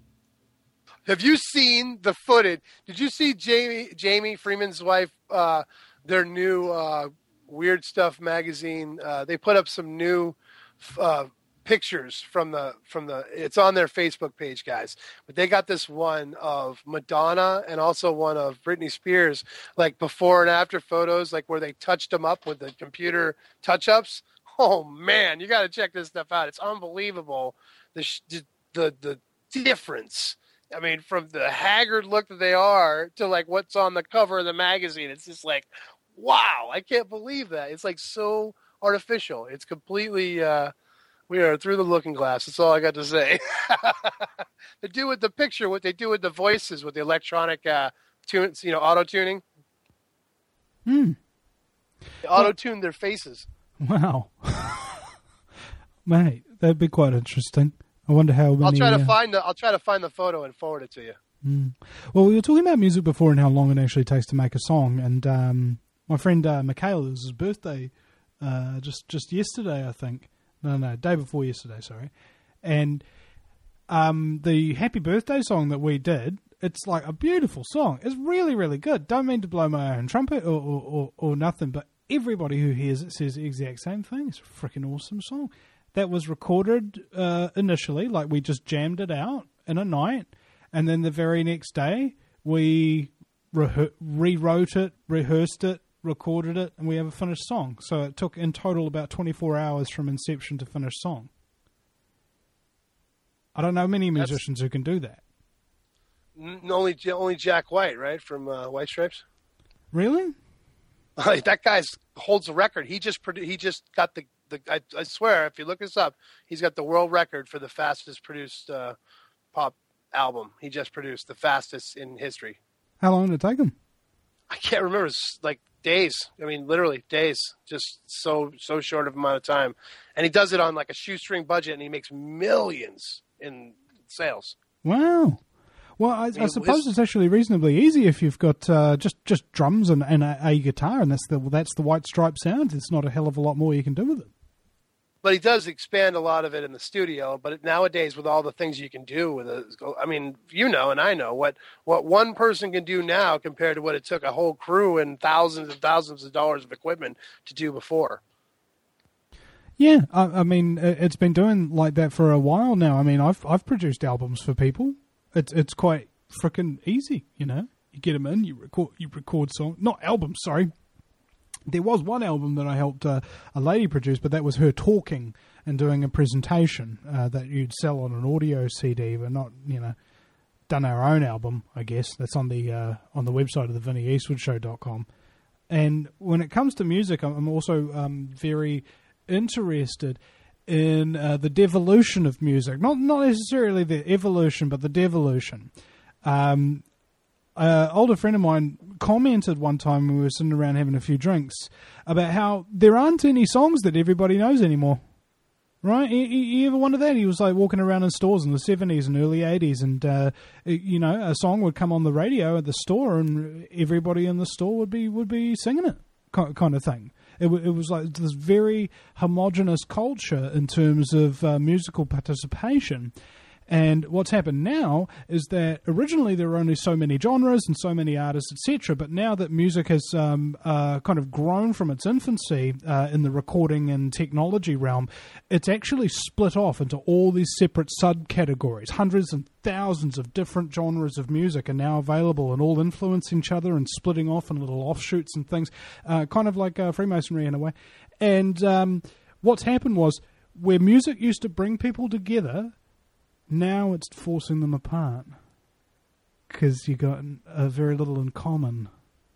Have you seen the footage? Did you see Jamie Jamie Freeman's wife? Uh, their new uh, Weird Stuff magazine. Uh, they put up some new uh, pictures from the from the. It's on their Facebook page, guys. But they got this one of Madonna and also one of Britney Spears, like before and after photos, like where they touched them up with the computer touch-ups. Oh man, you got to check this stuff out. It's unbelievable. The sh- the the difference. I mean, from the haggard look that they are to like what's on the cover of the magazine. It's just like, wow, I can't believe that. It's like so artificial. It's completely, uh, we are through the looking glass. That's all I got to say. They do with the picture, what they do with the voices, with the electronic uh, tunes, you know, auto tuning. Hmm. They auto tune their faces. Wow. Mate, that'd be quite interesting. I wonder how many... I'll try to uh, find the I'll try to find the photo and forward it to you. Mm. Well, we were talking about music before and how long it actually takes to make a song, and um, my friend uh, Mikhail, it was his birthday uh, just just yesterday, I think. No, no, day before yesterday, sorry. And um, the happy birthday song that we did, it's like a beautiful song. It's really, really good. Don't mean to blow my own trumpet or, or, or, or nothing, but everybody who hears it says the exact same thing. It's a freaking awesome song. That was recorded uh, initially, like we just jammed it out in a night, and then the very next day we re- rewrote it, rehearsed it, recorded it, and we have a finished song. So it took in total about twenty-four hours from inception to finished song. I don't know many musicians That's, who can do that. N- only only Jack White, right, from uh, White Stripes. Really? Like, that guy holds the record. He just produ- he just got the, the I, I swear, if you look this up, he's got the world record for the fastest produced uh, pop album. He just produced the fastest in history. How long did it take him? I can't remember. It's like days. I mean, literally days. Just so so short of amount of time. And he does it on like a shoestring budget, and he makes millions in sales. Wow. Well, I, I suppose it's actually reasonably easy if you've got uh, just, just drums and, and a, a guitar, and that's the well, that's the White Stripe sound. It's not a hell of a lot more you can do with it. But he does expand a lot of it in the studio. But nowadays, with all the things you can do with it, I mean, you know, and I know what, what one person can do now compared to what it took a whole crew and thousands and thousands of dollars of equipment to do before. Yeah, I, I mean, it's been doing like that for a while now. I mean, I've I've produced albums for people. It's it's quite freaking easy, you know. You get them in, you record, you record songs, not albums. Sorry, there was one album that I helped uh, a lady produce, but that was her talking and doing a presentation uh, that you'd sell on an audio C D, but not, you know, done our own album. I guess that's on the uh, on the website of the Vinnie Eastwood Show dot com. And when it comes to music, I'm also um, very interested in uh, the devolution of music, not not necessarily the evolution, but the devolution. Um, an older friend of mine commented one time when we were sitting around having a few drinks about how there aren't any songs that everybody knows anymore. Right? You, you ever wonder that? He was like walking around in stores in the seventies and early eighties, and uh, you know, a song would come on the radio at the store, and everybody in the store would be would be singing it, kind of thing. It, it was like this very homogenous culture in terms of uh, musical participation. And what's happened now is that originally there were only so many genres and so many artists, et cetera. But now that music has um, uh, kind of grown from its infancy uh, in the recording and technology realm, it's actually split off into all these separate subcategories. Hundreds and thousands of different genres of music are now available and all influencing each other and splitting off in little offshoots and things, uh, kind of like uh, Freemasonry in a way. And um, what's happened was where music used to bring people together, now it's forcing them apart because you got uh, very little in common.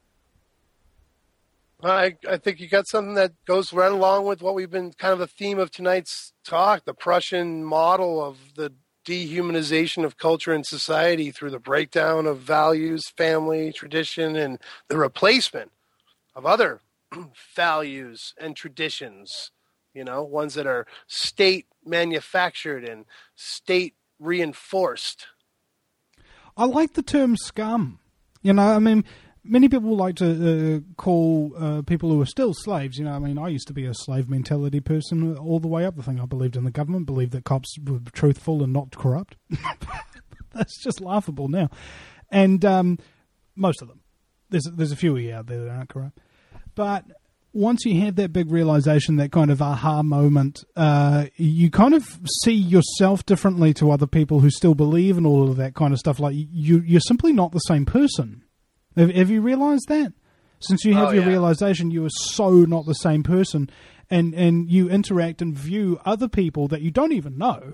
I I think you got something that goes right along with what we've been kind of the theme of tonight's talk, the Prussian model of the dehumanization of culture and society through the breakdown of values, family, tradition, and the replacement of other values and traditions, you know, ones that are state manufactured and state reinforced. I like the term scum. You know, I mean, many people like to uh, call uh, people who are still slaves. You know, I mean, I used to be a slave mentality person all the way up. The thing I believed in the government, believed that cops were truthful and not corrupt. That's just laughable now. And um, most of them. There's there's a few of you out there that aren't corrupt. But once you have that big realization, that kind of aha moment, uh, you kind of see yourself differently to other people who still believe in all of that kind of stuff. Like, you, you're simply not the same person. Have, have you realized that? Since you have oh, your yeah. realization, you are so not the same person, and, and you interact and view other people that you don't even know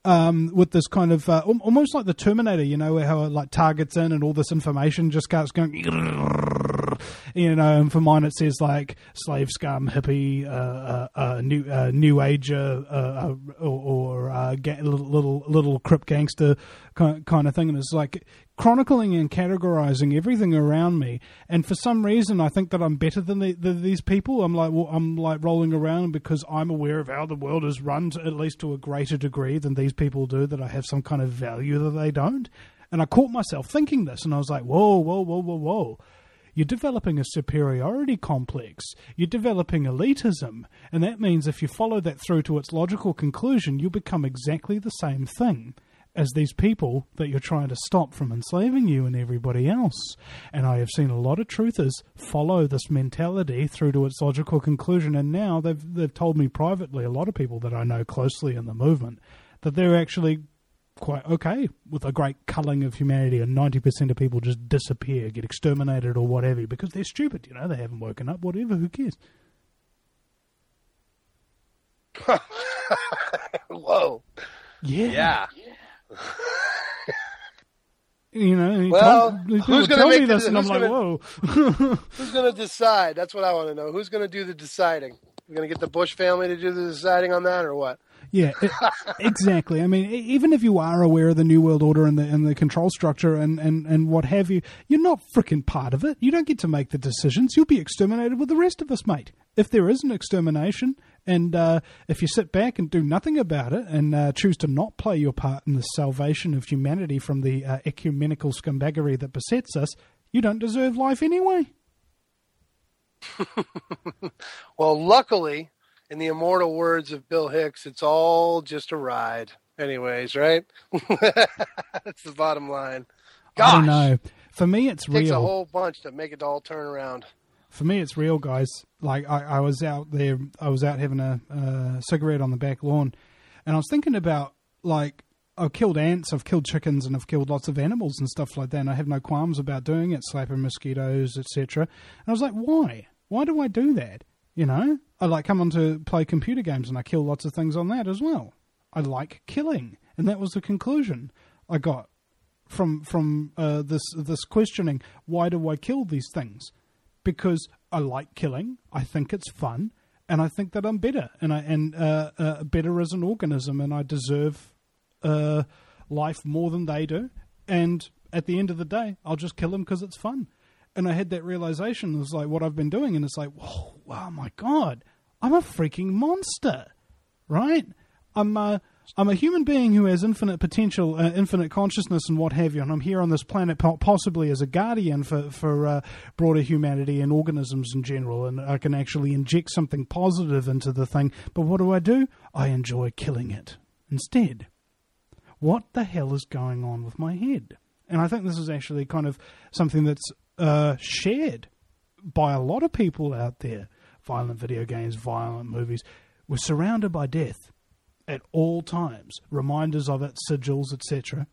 um, with this kind of uh, al- almost like the Terminator, you know, how it like targets in and all this information just starts going, you know. And for mine, it says like slave scum, hippie, uh, uh, uh, new uh, new age, uh, uh, or, or uh, ga- little, little little crip gangster kind kind of thing, and it's like chronicling and categorizing everything around me. And for some reason, I think that I'm better than the, the, these people. I'm like, well, I'm like rolling around because I'm aware of how the world is run, to, at least to a greater degree than these people do, that I have some kind of value that they don't. And I caught myself thinking this, and I was like, whoa, whoa, whoa, whoa, whoa. You're developing a superiority complex. You're developing elitism. And that means if you follow that through to its logical conclusion, you'll become exactly the same thing as these people that you're trying to stop from enslaving you and everybody else. And I have seen a lot of truthers follow this mentality through to its logical conclusion, and now they've they've told me privately, a lot of people that I know closely in the movement, that they're actually quite okay with a great culling of humanity, and ninety percent of people just disappear, get exterminated or whatever, because they're stupid, you know, they haven't woken up, whatever, who cares? Whoa. Yeah. Yeah. You know, and he Well, told, he who's told gonna me make the- this, and I'm who's like, gonna- whoa. Who's going to decide? That's what I want to know. Who's going to do the deciding? We're going to get the Bush family to do the deciding on that, or what? Yeah, it, exactly. I mean, e- even if you are aware of the New World Order and the and the control structure and, and, and what have you, you're not frickin' part of it. You don't get to make the decisions. You'll be exterminated with the rest of us, mate. If there is an extermination, and uh, if you sit back and do nothing about it and uh, choose to not play your part in the salvation of humanity from the uh, ecumenical scumbaggery that besets us, you don't deserve life anyway. Well, luckily, in the immortal words of Bill Hicks, it's all just a ride. Anyways, right? That's the bottom line. Gosh, I don't know. For me, it's it takes real. a whole bunch to make it all turn around. For me, it's real, guys. Like, I, I was out there, I was out having a uh, cigarette on the back lawn, and I was thinking about, like, I've killed ants, I've killed chickens, and I've killed lots of animals and stuff like that, and I have no qualms about doing it, slapping mosquitoes, et cetera. And I was like, why? Why do I do that? You know? I, like, come on to play computer games, and I kill lots of things on that as well. I like killing. And that was the conclusion I got from from uh, this this questioning. Why do I kill these things? Because I like killing, I think it's fun, and I think that I'm better, and I and uh, uh, better as an organism, and I deserve uh, life more than they do. And at the end of the day, I'll just kill them because it's fun. And I had that realization. It was like what I've been doing, and it's like, whoa, wow, my God, I'm a freaking monster, right? I'm a, I'm a human being who has infinite potential, uh, infinite consciousness, and what have you. And I'm here on this planet po- possibly as a guardian for for uh, broader humanity and organisms in general. And I can actually inject something positive into the thing. But what do I do? I enjoy killing it instead. What the hell is going on with my head? And I think this is actually kind of something that's uh, shared by a lot of people out there. Violent video games, violent movies. We're surrounded by death at all times, reminders of it, sigils, et cetera.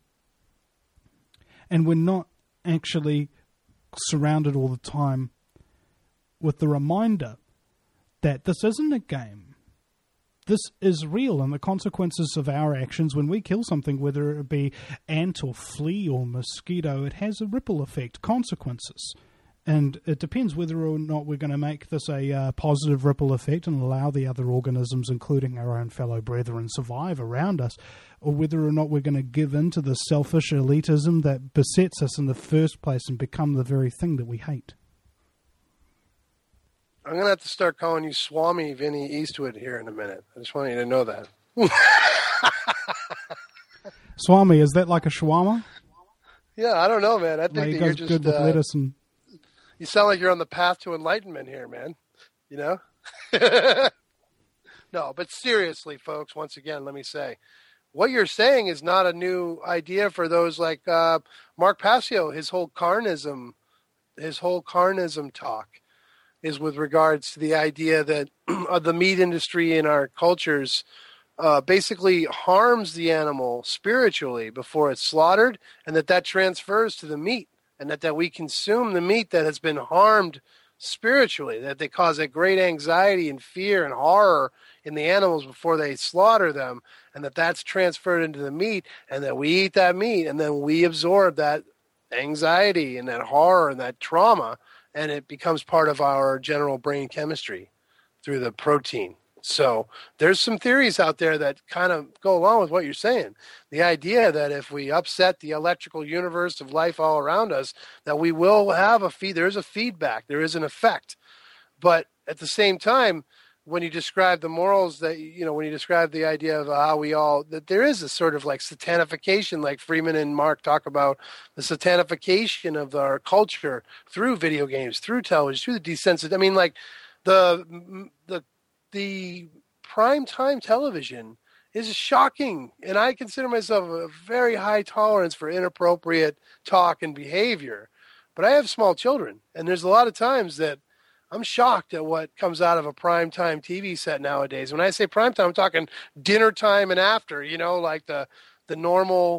And we're not actually surrounded all the time with the reminder that this isn't a game. This is real, and the consequences of our actions when we kill something, whether it be ant or flea or mosquito, it has a ripple effect, consequences. And it depends whether or not we're going to make this a uh, positive ripple effect and allow the other organisms, including our own fellow brethren, survive around us, or whether or not we're going to give in to the selfish elitism that besets us in the first place and become the very thing that we hate. I'm going to have to start calling you Swami Vinny Eastwood here in a minute. I just want you to know that. Swami, is that like a shawarma? Yeah, I don't know, man. I think Like that you you're guys just... good with uh, lettuce and... You sound like you're on the path to enlightenment here, man. You know? No, but seriously, folks, once again, let me say, what you're saying is not a new idea for those like uh, Mark Passio. His whole carnism, his whole carnism talk is with regards to the idea that the meat industry in our cultures uh, basically harms the animal spiritually before it's slaughtered, and that that transfers to the meat. And that, that we consume the meat that has been harmed spiritually, that they cause a great anxiety and fear and horror in the animals before they slaughter them, and that that's transferred into the meat, and that we eat that meat, and then we absorb that anxiety and that horror and that trauma, and it becomes part of our general brain chemistry through the protein. So there's some theories out there that kind of go along with what you're saying. The idea that if we upset the electrical universe of life all around us, that we will have a feed. There is a feedback. There is an effect. But at the same time, when you describe the morals that, you know, when you describe the idea of how we all, that there is a sort of like satanification, like Freeman and Mark talk about the satanification of our culture through video games, through television, through the desensitization. I mean, like the, the, The prime time television is shocking, and I consider myself a very high tolerance for inappropriate talk and behavior. But I have small children, and there's a lot of times that I'm shocked at what comes out of a prime time T V set nowadays. When I say prime time, I'm talking dinner time and after, you know, like the the normal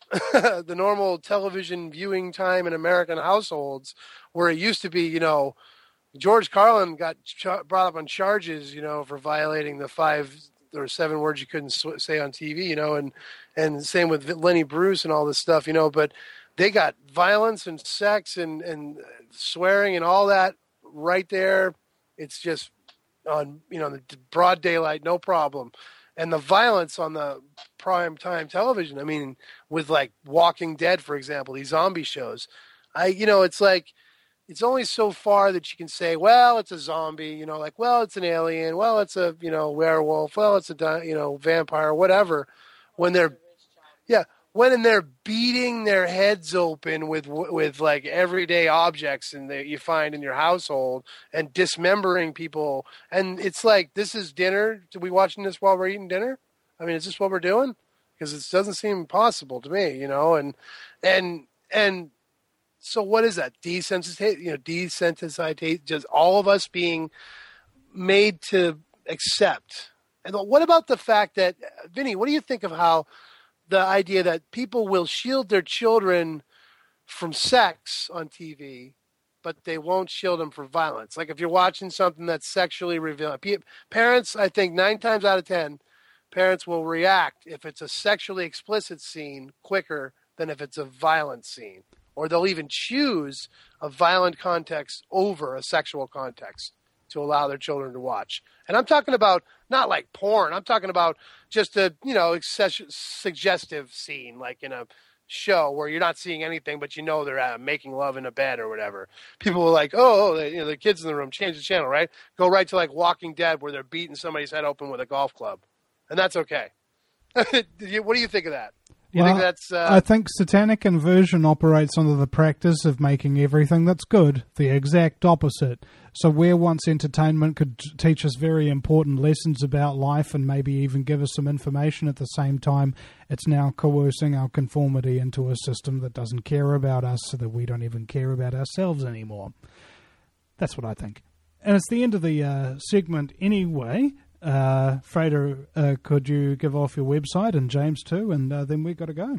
the normal television viewing time in American households, where it used to be, you know, George Carlin got ch- brought up on charges, you know, for violating the five or seven words you couldn't sw- say on T V, you know, and and same with Lenny Bruce and all this stuff, you know, but they got violence and sex and, and swearing and all that right there. It's just on, you know, the broad daylight, no problem. And the violence on the prime time television, I mean, with like Walking Dead, for example, these zombie shows, I, you know, it's like, it's only so far that you can say, well, it's a zombie, you know, like, well, it's an alien, well, it's a, you know, werewolf, well, it's a, you know, vampire, whatever. When they're, yeah, when they're beating their heads open with, with like everyday objects and that you find in your household and dismembering people. And it's like, this is dinner. Are we watching this while we're eating dinner? I mean, is this what we're doing? Because it doesn't seem possible to me, you know, and, and, and, so what is that? Desensitization, you know, desensitization, just all of us being made to accept. And what about the fact that, Vinny, what do you think of how the idea that people will shield their children from sex on T V, but they won't shield them from violence? Like if you're watching something that's sexually revealing, parents, I think nine times out of ten, parents will react if it's a sexually explicit scene quicker than if it's a violent scene. Or they'll even choose a violent context over a sexual context to allow their children to watch. And I'm talking about not like porn. I'm talking about just a, you know, excess- suggestive scene, like in a show where you're not seeing anything, but you know they're uh, making love in a bed or whatever. People are like, oh, oh they, you know, the kids in the room, change the channel, right? Go right to like Walking Dead where they're beating somebody's head open with a golf club. And that's okay. What do you think of that? You well, think that's, uh... I think satanic inversion operates under the practice of making everything that's good the exact opposite. So where once entertainment could t- teach us very important lessons about life and maybe even give us some information at the same time, it's now coercing our conformity into a system that doesn't care about us so that we don't even care about ourselves anymore. That's what I think. And it's the end of the uh, segment anyway. Uh, Freda, uh, could you give off your website, and James too, and uh, then we've got to go.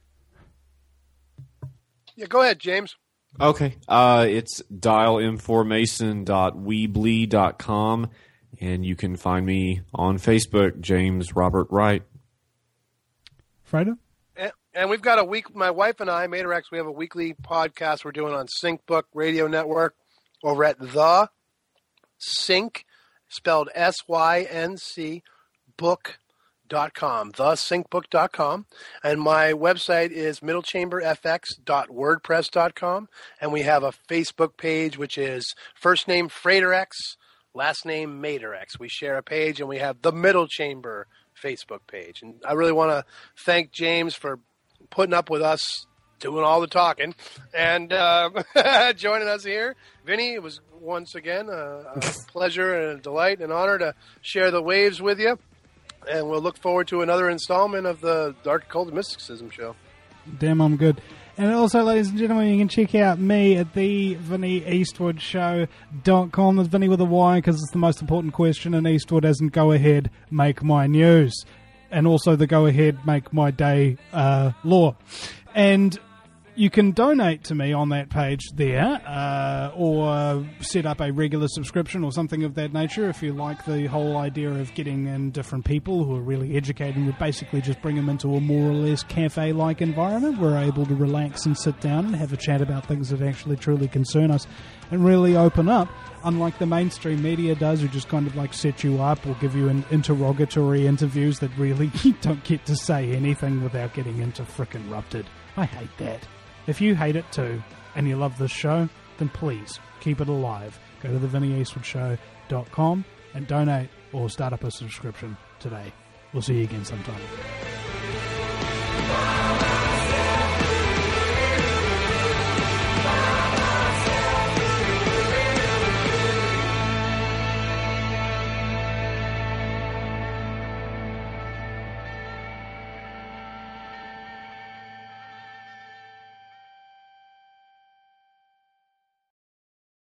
Yeah, go ahead, James. Okay. Uh, it's dial m four mason dot weebly dot com, and you can find me on Facebook, James Robert Wright. Freda? And, and we've got a week, my wife and I, Materx, we have a weekly podcast we're doing on Sync Book Radio Network over at the Sync, spelled S Y N C, book dot com, the sync book dot com. And my website is middle chamber f x dot wordpress dot com. And we have a Facebook page, which is first name Fraterx, last name Materx. We share a page, and we have the Middle Chamber Facebook page. And I really want to thank James for putting up with us doing all the talking and uh, joining us here. Vinny, it was once again a, a pleasure and a delight and honor to share the waves with you. And we'll look forward to another installment of the Dark Occult Mysticism show. Damn, I'm good. And also, ladies and gentlemen, you can check out me at the Vinny Eastwood Show dot com. There's Vinny with a Y because it's the most important question in Eastwood, isn't go ahead, make my news. And also the go ahead, make my day uh, law. And You can donate to me on that page there, uh, or set up a regular subscription or something of that nature if you like the whole idea of getting in different people who are really educated. We basically just bring them into a more or less cafe-like environment. We're able to relax and sit down and have a chat about things that actually truly concern us and really open up, unlike the mainstream media does, who just kind of like set you up or give you an interrogatory interviews that really you don't get to say anything without getting into frickin' rupted. I hate that. If you hate it too, and you love this show, then please keep it alive. Go to the vinnie eastwood show dot com and donate or start up a subscription today. We'll see you again sometime.